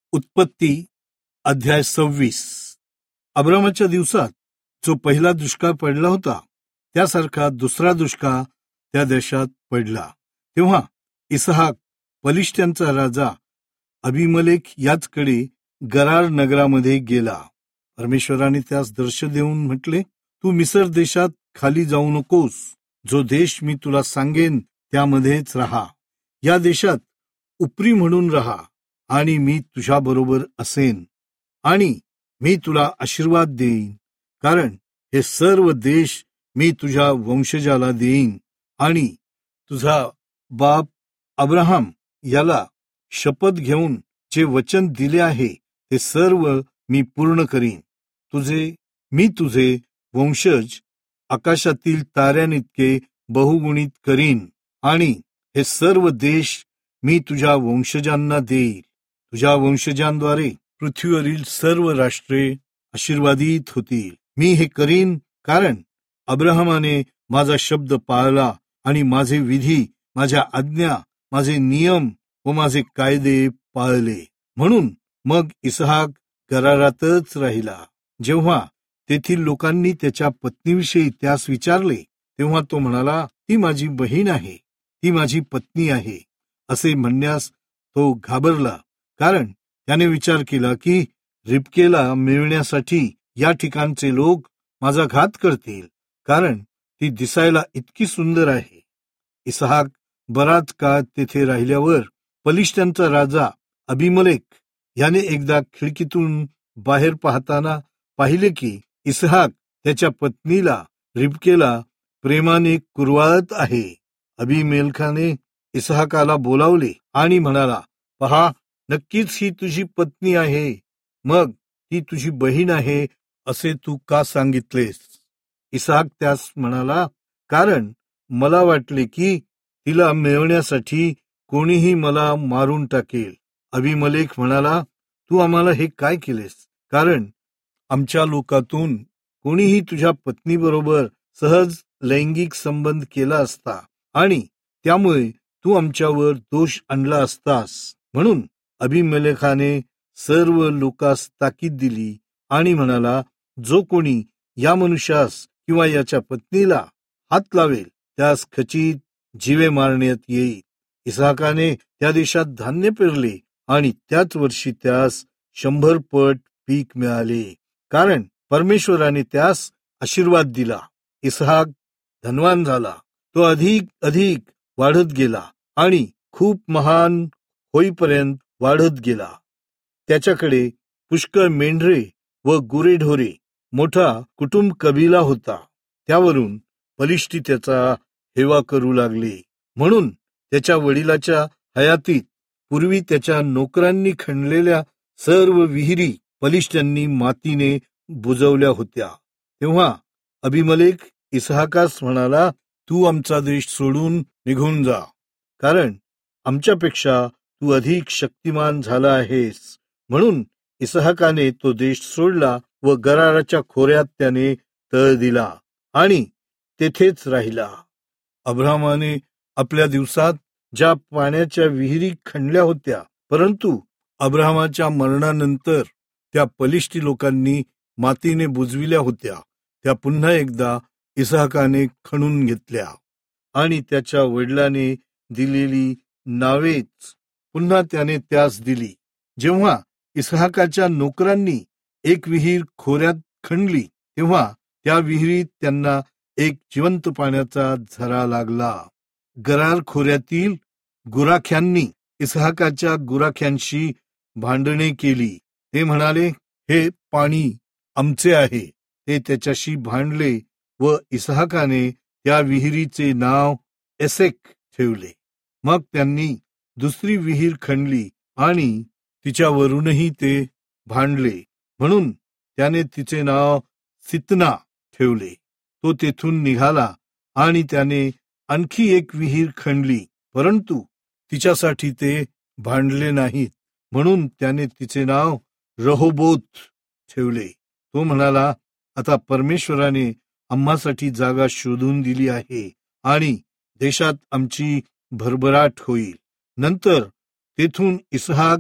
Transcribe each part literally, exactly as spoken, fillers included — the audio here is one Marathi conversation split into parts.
उत्पत्ती अध्याय सव्वीस. अब्रामाच्या दिवसात जो पहिला दुष्काळ पडला होता त्यासारखा दुसरा दुष्काळ त्या देशात पडला. तेव्हा इसहाक पलिश्त्यांचा राजा अबीमेलेक याचकडे गरार नगरामध्ये गेला. परमेश्वराने त्यास दर्शन देऊन म्हटले, तू मिस्र देशात खाली जाऊ नकोस. जो देश मी तुला सांगेन त्यामध्येच राहा. या देशात उपरी म्हणून राहा आणि मी तुझ्या बरोबर असेन आणि मी तुला आशीर्वाद देईन, कारण हे सर्व देश मी तुझ्या वंशजाला देईन आणि तुझा बाप अब्राहम याला शपथ घेऊन जे वचन दिले आहे ते सर्व मी पूर्ण करीन. तुझे मी तुझे वंशज आकाशातील ताऱ्यानितके बहुगुणित करीन आणि हे सर्व देश मी तुझ्या वंशजांना देईल. तुझ्या वंशजांद्वारे पृथ्वीवरील सर्व राष्ट्रे आशीर्वादित होतील. मी हे करीन कारण अब्राहमाने माझा शब्द पाळला आणि माझे विधी, माझ्या आज्ञा, माझे नियम व माझे कायदे पाळले. म्हणून मग इसहाक गरारातच राहिला. जेव्हा तेथील लोकांनी त्याच्या पत्नीविषयी त्यास विचारले तेव्हा तो म्हणाला, ती माझी बहीण आहे, ती माझी पत्नी आहे. असे म्हणण्यास तो घाबरला, कारण त्याने विचार केला की रिबकेला मिळण्यासाठी या ठिकाणचे लोक माझा घात करतील, कारण ती दिसायला इतकी सुंदर आहे. इसहाक बराच काळ तेथे राहिल्यावर पलिश्त्यांचा राजा अबीमेलेक याने एकदा खिडकीतून बाहेर पाहताना पाहिले की इसहाक त्याच्या पत्नीला रिबकेला प्रेमाने कुरवाळत आहे. अबीमेलेकाने इसहाकाला बोलावले आणि म्हणाला, पहा, नक्कीच ही तुझी पत्नी आहे. मग ती तुझी बहीण आहे असे तू का सांगितलेस? इसहाक त्यास म्हणाला, कारण मला वाटले की तिला मिळवण्यासाठी कोणीही मला मारून टाकेल. अबीमेलेक म्हणाला, तू आम्हाला हे काय केलेस? कारण आमच्या लोकातून कोणीही तुझ्या पत्नीबरोबर सहज लैंगिक संबंध केला असता आणि त्यामुळे तू आमच्यावर दोष आणला असतास. म्हणून अबीमेलेकाने सर्व लोकांस ताकीद दिली आणि म्हणाला, जो कोणी या मनुष्यास किंवा याच्या पत्नीला हात लावेल त्यास खचित जीवे मारण्यात येईल. इसहाकाने त्या देशात धान्य पेरले आणि त्याच वर्षी त्यास शंभर पट पीक मिळाले, कारण परमेश्वराने त्यास आशीर्वाद दिला. इसहाक धनवान झाला. तो अधिक अधिक वाढत गेला आणि खूप महान होईपर्यंत वाढत गेला. त्याच्याकडे पुष्कळ मेंढरे व गुरेढोरे, मोठा कुटुंब कबिला होता. त्यावरून पलिश्ती त्याचा हेवा करू लागले. म्हणून त्याच्या वडिलाच्या हयातीत पूर्वी त्याच्या नोकरांनी खणलेल्या सर्व विहिरी पलिश्त्यांनी मातीने बुजवल्या होत्या. तेव्हा अबीमेलेक इसहाकास म्हणाला, तू आमचा देश सोडून निघून जा, कारण आमच्यापेक्षा तू अधिक शक्तिमान झाला आहेस. म्हणून इसहाकाने तो देश सोडला व गराराच्या खोऱ्यात त्याने तळ दिला आणि तेथेच राहिला. अब्राहमाने आपल्या दिवसात ज्या पाण्याच्या विहिरी खणल्या होत्या, परंतु अब्राहमाच्या मरणानंतर त्या पलिश्ती लोकांनी मातीने बुजविल्या होत्या, त्या पुन्हा एकदा इसहाकाने खणून घेतल्या आणि त्याच्या वडिलांनी दिलेली नावेच पुन्हा त्याने त्यास दिली. जेव्हा इसहाकाच्या नोकरांनी एक विहीर खोऱ्यात खणली तेव्हा त्या विहिरीत त्यांना एक जिवंत पाण्याचा झरा लागला. गरार खोऱ्यातील गुराख्यांनी इसहाकाच्या गुराख्यांशी भांडणे केली. ते म्हणाले, हे पाणी आमचे आहे. ते त्याच्याशी भांडले व इसहाकाने त्या विहिरीचे नाव एसेक ठेवले. मग त्यांनी दुसरी विहीर खणली आणि तिच्यावरूनही ते भांडले, म्हणून त्याने तिचे नाव सितना ठेवले. तो तेथून निघाला आणि त्याने आणखी एक विहीर खणली, परंतु तिच्यासाठी ते भांडले नाहीत, म्हणून त्याने तिचे नाव रहोबोत ठेवले. तो म्हणाला, आता परमेश्वराने आम्हासाठी जागा शोधून दिली आहे आणि देशात आमची भरभराट होईल. नंतर तेथून इसहाक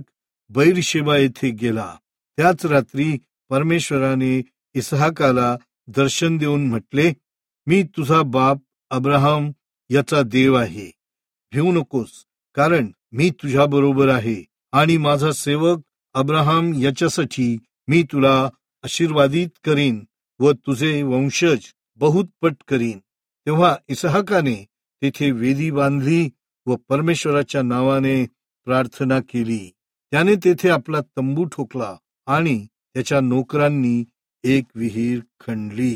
बैरशेबा येथे गेला. त्याच रात्री परमेश्वराने इसहाकाला दर्शन देऊन म्हटले, मी तुझा बाप अब्राहम याचा देव आहे. भिवू नकोस, कारण मी तुझ्या बरोबर आहे आणि माझा सेवक अब्राहम याच्यासाठी मी तुला आशीर्वादित करीन व तुझे वंशज बहुतपट करीन. तेव्हा इसहाकाने तेथे वेदी बांधली व परमेश्वराच्या नावाने प्रार्थना केली. त्याने तेथे आपला तंबू ठोकला आणि त्याच्या नोकरांनी एक विहीर खणली.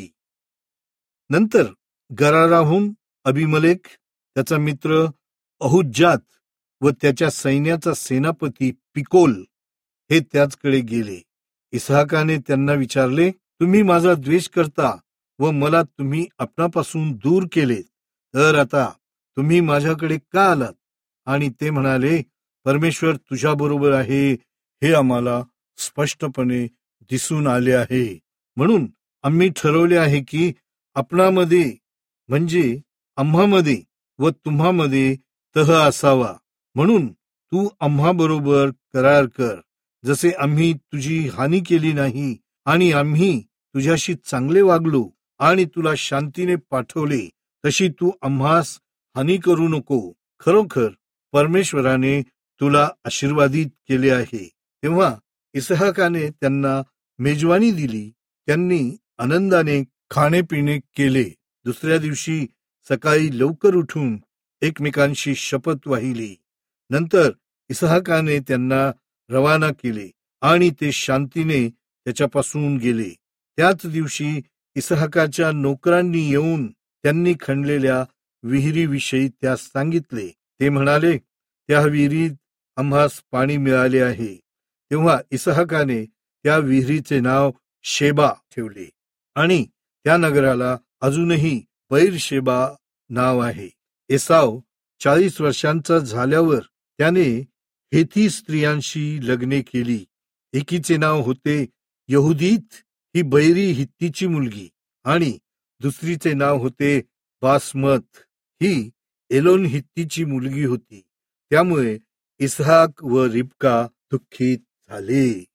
नंतर गराराहून अबिमलेक, त्याचा मित्र अहुज्जात व त्याच्या सैन्याचा सेनापती पिकोल हे त्याचकडे गेले. इसहाकाने त्यांना विचारले, तुम्ही माझा द्वेष करता व मला तुम्ही आपणापासून दूर केले, तर आता तुम्ही माझ्याकडे का आलात? आणि ते म्हणाले, परमेश्वर तुझ्या बरोबर आहे हे आम्हाला स्पष्टपणे दिसून आले आहे, म्हणून आम्ही ठरवले आहे की आपणामध्ये म्हणजे आम्हामध्ये व तुम्हामध्ये तह असावा, म्हणून तू आम्हा बरोबर करार कर. जसे आम्ही तुझी हानी केली नाही आणि आम्ही तुझ्याशी चांगले वागलो आणि तुला शांतीने पाठवले, तशी तू आम्हास हानी करू नको. खरोखर परमेश्वराने तुला आशीर्वादित केले आहे. तेव्हा इसहाकाने त्यांना मेजवानी दिली. त्यांनी आनंदाने खाणेपिणे केले. दुसऱ्या दिवशी सकाळी लवकर उठून एकमेकांशी शपथ वाहिली. नंतर इसहाकाने त्यांना रवाना केले आणि ते शांतीने त्याच्यापासून गेले. त्याच दिवशी इसहाकाच्या नोकरांनी येऊन त्यांनी खणलेल्या विहिरीविषयी त्यास सांगितले. ते म्हणाले, त्या विहिरीत आम्हास पाणी मिळाले आहे. तेव्हा इसहाकाने त्या विहिरीचे नाव शेबा ठेवले आणि त्या नगराला अजूनही बैरशेबा नाव आहे. एसाव चाळीस वर्षांचा झाल्यावर त्याने हेथी स्त्रियांशी लग्ने केली. एकीचे नाव होते यहुदीत, ही बैरी हित्तीची मुलगी, आणि दुसरीचे नाव होते बासमत, ही एलोन हित्तीची मुलगी होती. त्यामुळे इसहाक व रिबका दुःखित झाले.